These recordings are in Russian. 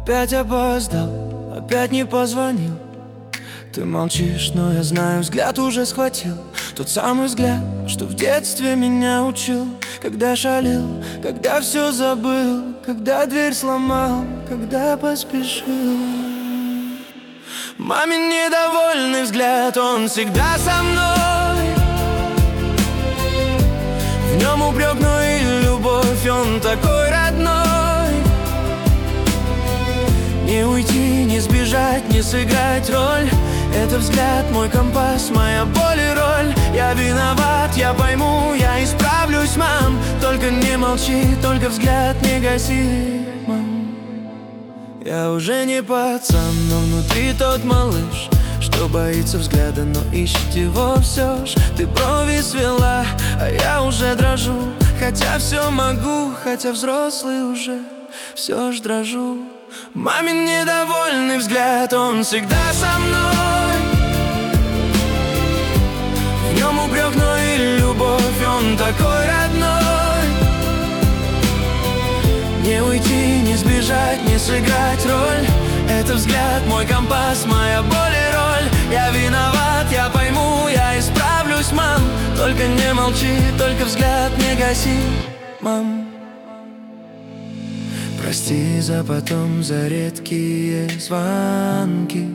Опять опоздал, опять не позвонил. Ты молчишь, но я знаю, взгляд уже схватил. Тот самый взгляд, что в детстве меня учил. Когда шалил, когда все забыл, когда дверь сломал, когда поспешил. Мамин недовольный взгляд, он всегда со мной. В нем упрек, но и любовь, он такой родной. Не уйти, не сбежать, не сыграть роль. Это взгляд, мой компас, моя боль и роль. Я виноват, я пойму, я исправлюсь, мам. Только не молчи, только взгляд не гаси, мам. Я уже не пацан, но внутри тот малыш, что боится взгляда, но ищет его все ж. Ты брови свела, а я уже дрожу. Хотя все могу, хотя взрослый уже, все ж дрожу. Мамин недовольный взгляд, он всегда со мной. В нем упрек, но и любовь, он такой родной. Не уйти, не сбежать, не сыграть роль. Это взгляд, мой компас, моя боль и роль. Я виноват, я пойму, я исправлюсь, мам. Только не молчи, только взгляд не гаси, мам. Прости за потом, за редкие звонки,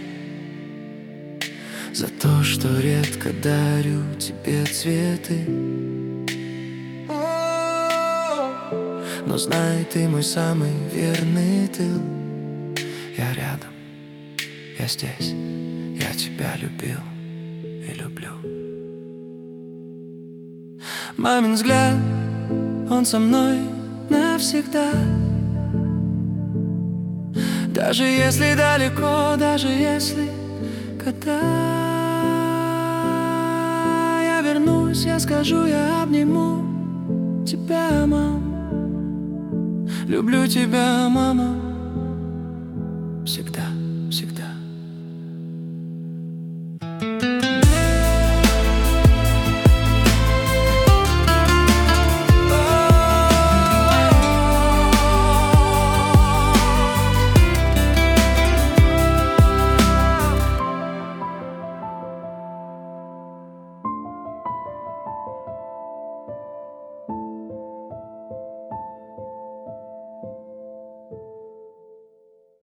за то, что редко дарю тебе цветы. Но знай, ты мой самый верный тыл. Я рядом, я здесь, я тебя любил и люблю. Мамин взгляд, он со мной навсегда. Даже если далеко, даже если когда я вернусь, я скажу, я обниму тебя, мам. Люблю тебя, мама, всегда, всегда.